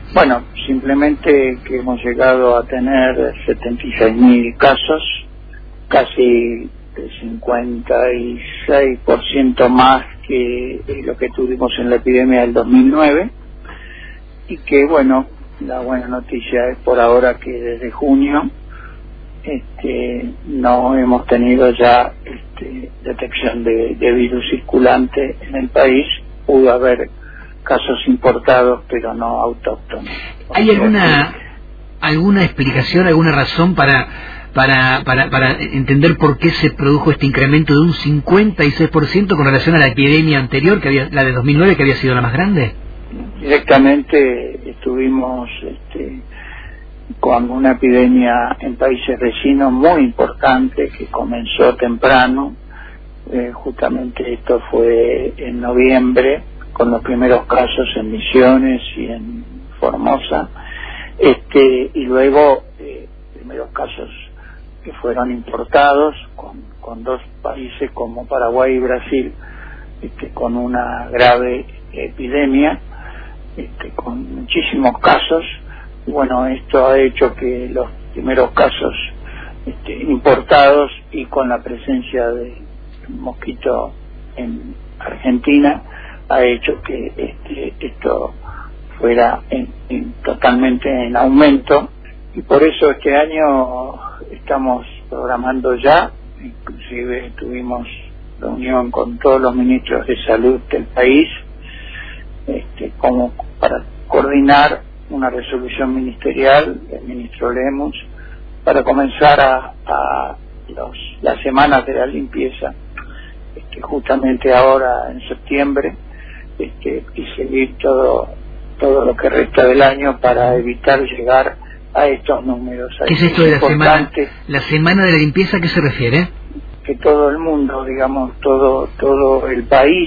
Bueno, simplemente que hemos llegado a tener 76.000 casos, casi el 56% más que lo que tuvimos en la epidemia del 2009, y que bueno, la buena noticia es por ahora que desde junio no hemos tenido ya detección de virus circulante en el país. Pudo haber casos importados, pero no autóctonos. ¿Hay alguna explicación, alguna razón para entender por qué se produjo este incremento de un 56% con relación a la epidemia anterior, la de 2009, que había sido la más grande? Directamente estuvimos con una epidemia en países vecinos muy importante que comenzó temprano. Justamente esto fue en noviembre, con los primeros casos en Misiones y en Formosa, y luego primeros casos que fueron importados con dos países como Paraguay y Brasil, con una grave epidemia, con muchísimos casos. Bueno, esto ha hecho que los primeros casos importados y con la presencia de mosquito en Argentina ha hecho que esto fuera totalmente en aumento, y por eso este año estamos programando ya, inclusive tuvimos reunión con todos los ministros de salud del país, como para coordinar una resolución ministerial del ministro Lemus para comenzar las semanas de la limpieza, justamente ahora en septiembre, y seguir todo lo que resta del año para evitar llegar a estos números. ¿Qué es esto de la semana de la limpieza? ¿A qué se refiere? Que todo el mundo, digamos, todo el país,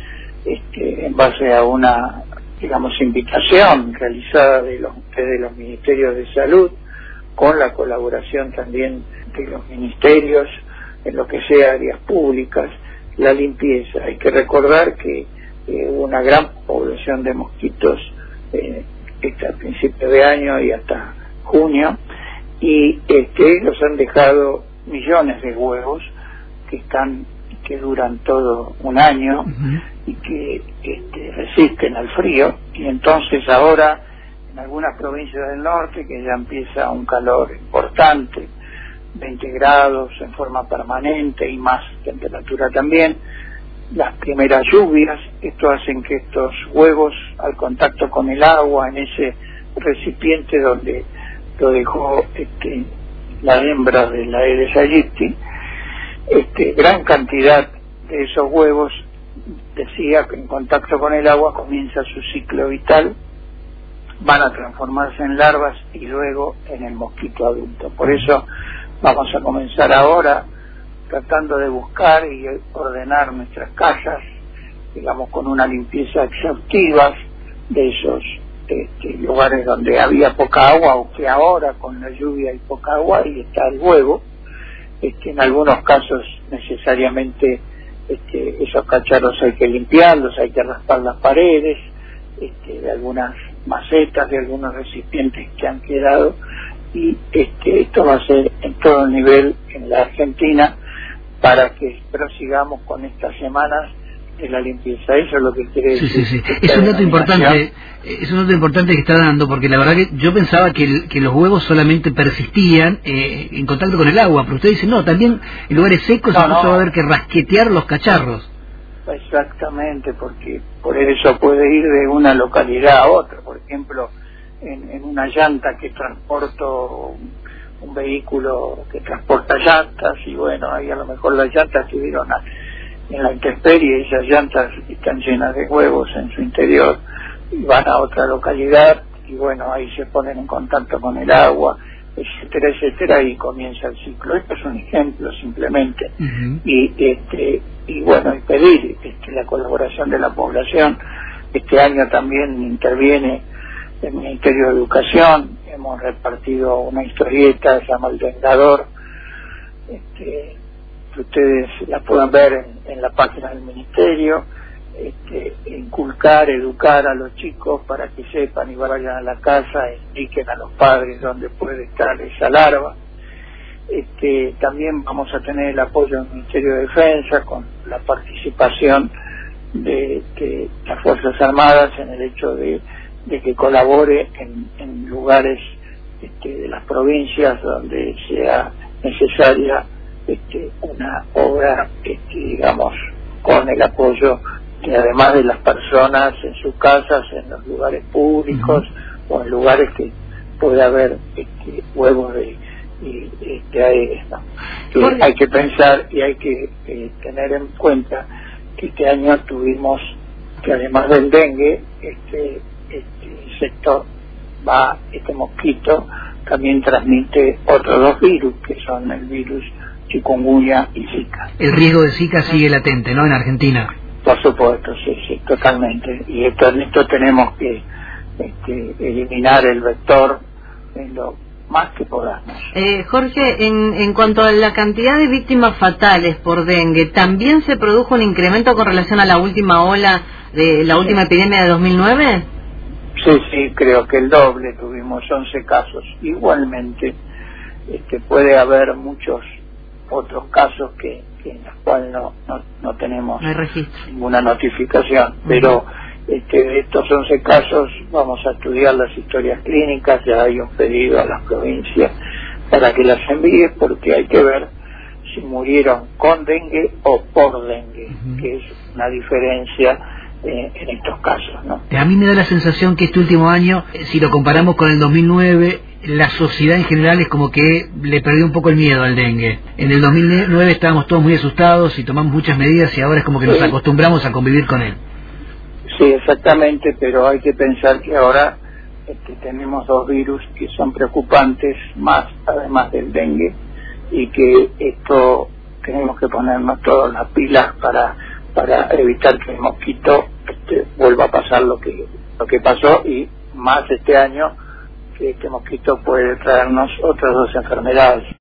en base a una, digamos, invitación realizada desde los ministerios de salud, con la colaboración también de los ministerios, en lo que sea áreas públicas, la limpieza. Hay que recordar que hubo una gran población de mosquitos a principios de año y hasta junio, y ellos han dejado millones de huevos que duran todo un año. Uh-huh. Y que resisten al frío, y entonces ahora en algunas provincias del norte, que ya empieza un calor importante, 20 grados en forma permanente y más temperatura también, las primeras lluvias, esto hacen que estos huevos, al contacto con el agua en ese recipiente donde lo dejó la hembra de la Aedes aegypti, gran cantidad de esos huevos, decía, que en contacto con el agua comienza su ciclo vital, van a transformarse en larvas y luego en el mosquito adulto. Por eso vamos a comenzar ahora tratando de buscar y ordenar nuestras casas, digamos, con una limpieza exhaustiva de esos lugares donde había poca agua, o que ahora con la lluvia hay poca agua y está el huevo. En algunos casos necesariamente esos cacharros hay que limpiarlos, hay que raspar las paredes de algunas macetas, de algunos recipientes que han quedado, y esto va a ser en todo el nivel en la Argentina, para que prosigamos con estas semanas de la limpieza. Eso es lo que quiere decir. Sí. Es un dato importante, que está dando, porque la verdad que yo pensaba que los huevos solamente persistían en contacto con el agua, pero usted dice no, también en lugares secos incluso va a haber que rasquetear los cacharros. Exactamente, porque por eso puede ir de una localidad a otra. Por ejemplo, en una llanta que transporto, un vehículo que transporta llantas, y bueno, ahí a lo mejor las llantas estuvieron en la intemperie, esas llantas están llenas de huevos en su interior, y van a otra localidad, y bueno, ahí se ponen en contacto con el agua, etcétera, y comienza el ciclo. Esto es un ejemplo simplemente. Uh-huh. Y bueno, y pedir la colaboración de la población. Este año también interviene el Ministerio de Educación, hemos repartido una historieta, se llama El Vengador, que ustedes la puedan ver en la página del Ministerio, inculcar, educar a los chicos para que sepan y vayan a la casa e indiquen a los padres dónde puede estar esa larva. También vamos a tener el apoyo del Ministerio de Defensa con la participación de las Fuerzas Armadas en el hecho de que colabore en lugares de las provincias donde sea necesaria una obra, digamos, con el apoyo que además de las personas en sus casas, en los lugares públicos o en lugares que pueda haber huevos de aéreos, ¿no? Que hay que pensar y hay que tener en cuenta que este año tuvimos que además del dengue, este insecto este mosquito también transmite otros dos virus que son el virus chikungunya y Zika. El riesgo de Zika sigue latente, ¿no?, en Argentina. Por supuesto, sí, totalmente. Y en esto tenemos que eliminar el vector en lo más que podamos. Jorge, en cuanto a la cantidad de víctimas fatales por dengue, ¿también se produjo un incremento con relación a la última ola de la última epidemia de 2009? Sí, creo que el doble, tuvimos 11 casos. Igualmente, puede haber muchos otros casos en los cuales no tenemos ninguna notificación, pero de estos 11 casos vamos a estudiar las historias clínicas. Ya hay un pedido a las provincias para que las envíe, porque hay que ver si murieron con dengue o por dengue, que es una diferencia en estos casos, ¿no? A mí me da la sensación que este último año, si lo comparamos con el 2009, la sociedad en general es como que le perdió un poco el miedo al dengue. En el 2009 estábamos todos muy asustados y tomamos muchas medidas, y ahora es como que nos acostumbramos a convivir con él. Sí, exactamente, pero hay que pensar que ahora tenemos dos virus que son preocupantes, más además del dengue, y que esto tenemos que ponernos todas las pilas para evitar que el mosquito vuelva a pasar lo que pasó, y más este año, que este mosquito puede traernos otras dos enfermedades.